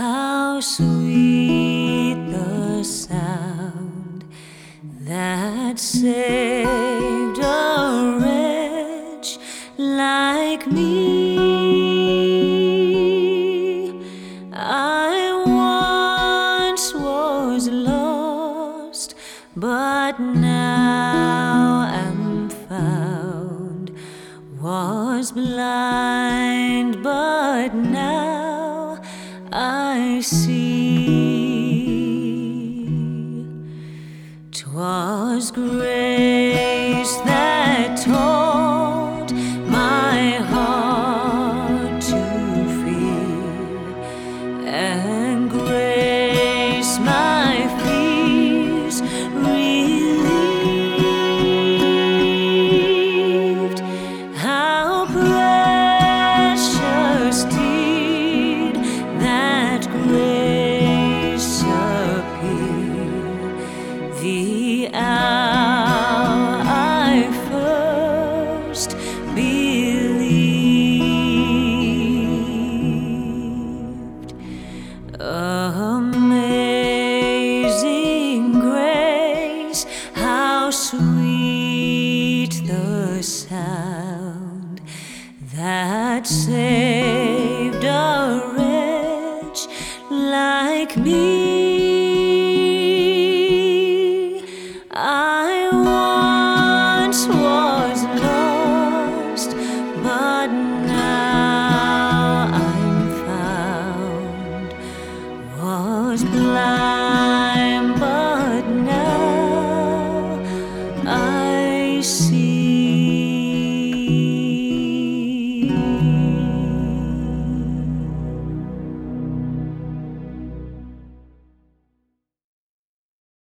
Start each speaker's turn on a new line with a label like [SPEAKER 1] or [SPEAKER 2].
[SPEAKER 1] How sweet the sound that saved a wretch like me. I once was lost, but now am found. Was blind, but now I see. 'Twas grace that taught my heart to fear, and grace my fears relieved. How precious did that grace appear the hour I first believed. Amazing grace, how sweet the sound that saved a wretch like me. I once was lost, but now I'm found. Was blind, but now I see.